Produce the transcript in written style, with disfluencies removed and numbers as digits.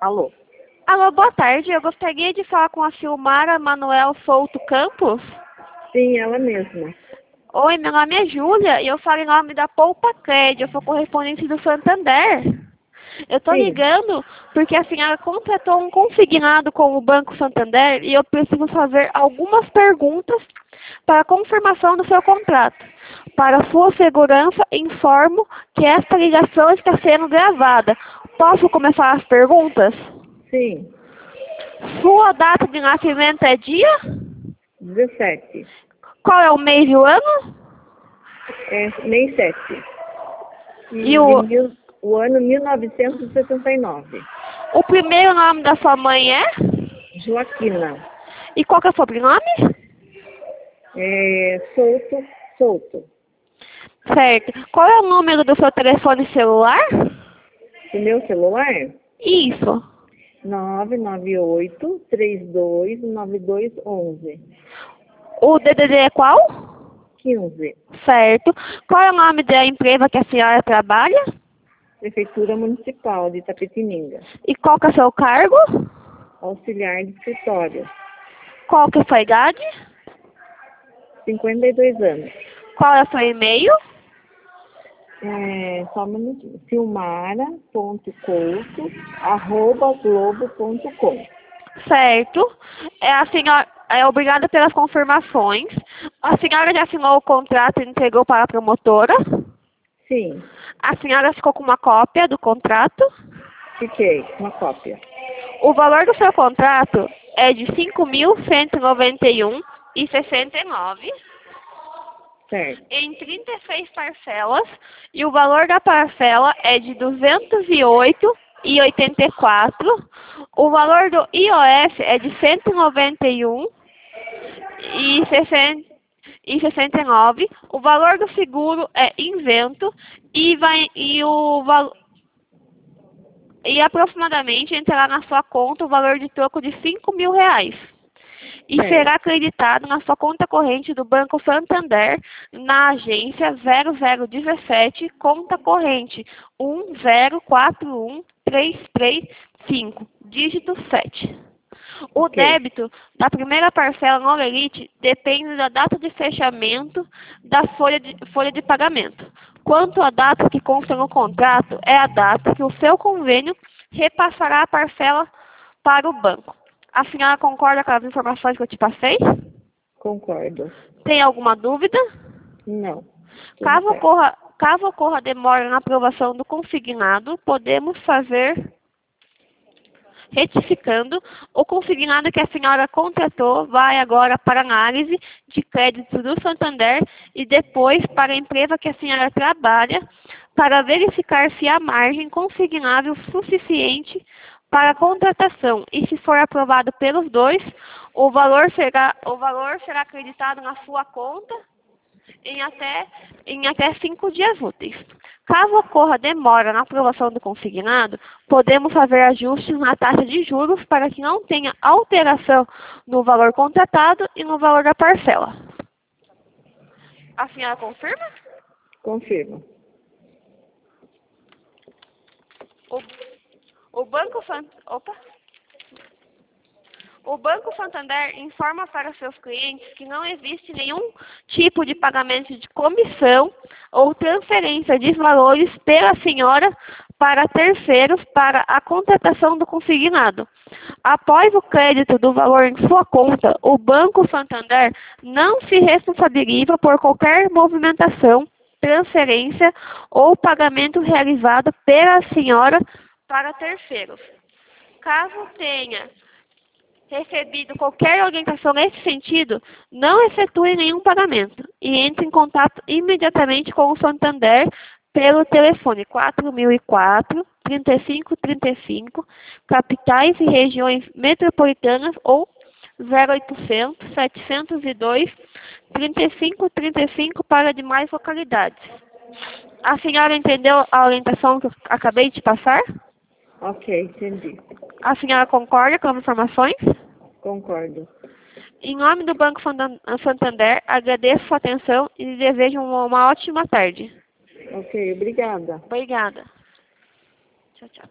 Alô? Alô, boa tarde. Eu gostaria de falar com a Silmara Manuel Souto Campos. Sim, ela mesma. Oi, meu nome é Júlia e eu falo em nome da Poupa Cred. Eu sou correspondente do Santander. Eu tô Sim. ligando porque a senhora contratou um consignado com o Banco Santander e eu preciso fazer algumas perguntas para a confirmação do seu contrato. Para sua segurança, informo que esta ligação está sendo gravada. Posso começar as perguntas? Sim. Sua data de nascimento é dia? 17. Qual é o mês e o ano? É mês 7. E o O ano 1969. primeiro nome da sua mãe é? Joaquina. E qual que é o sobrenome? Souto. Certo. Qual é o número do seu telefone celular? O meu celular? Isso. 998-329211. O DDD é qual? 15. Certo. Qual é o nome da empresa que a senhora trabalha? Prefeitura Municipal de Itapetininga. E qual que é o seu cargo? Auxiliar de escritório. Qual que é a sua idade? 52 anos. Qual é o seu e-mail? Só um minutinho. silmara.couto@globo.com. Certo. A senhora é obrigada pelas confirmações. A senhora já assinou o contrato e entregou para a promotora? Sim, A senhora ficou com uma cópia do contrato? fiquei. Uma cópia. O valor do seu contrato é de 5.191,69 Certo. em 36 parcelas e o valor da parcela é de 208,84. O valor do IOF é de 191,69. O valor do seguro é isento e aproximadamente entrará na sua conta o valor de troco de R$ 5.000 e Certo. será acreditado na sua conta corrente do Banco Santander na agência 0017, conta corrente 1041335, dígito 7. O Ok. débito da primeira parcela no Elite depende da data de fechamento da folha de pagamento. Quanto à data que consta no contrato, é a data que o seu convênio repassará a parcela para o banco. A senhora concorda com as informações que eu te passei? Concordo. Tem alguma dúvida? Não. Tudo certo. Caso ocorra demora na aprovação do consignado, podemos fazer retificando. O consignado que a senhora contratou vai agora para análise de crédito do Santander e depois para a empresa que a senhora trabalha para verificar se há margem consignável suficiente para a contratação e se for aprovado pelos dois, o valor será acreditado na sua conta em até 5 dias úteis. Caso ocorra demora na aprovação do consignado, podemos fazer ajustes na taxa de juros para que não tenha alteração no valor contratado e no valor da parcela. A senhora confirma? Confirmo. O Banco Santander informa para seus clientes que não existe nenhum tipo de pagamento de comissão ou transferência de valores pela senhora para terceiros para a contratação do consignado. Após o crédito do valor em sua conta, o Banco Santander não se responsabiliza por qualquer movimentação, transferência ou pagamento realizado pela senhora para terceiros. Caso tenha recebido qualquer orientação nesse sentido, não efetue nenhum pagamento e entre em contato imediatamente com o Santander pelo telefone 4004-3535, capitais e regiões metropolitanas ou 0800-702-3535 para demais localidades. A senhora entendeu a orientação que eu acabei de passar? Ok, entendi. A senhora concorda com as informações? Concordo. Em nome do Banco Santander, agradeço sua atenção e lhe desejo uma ótima tarde. Ok, obrigada. Obrigada. Tchau, tchau.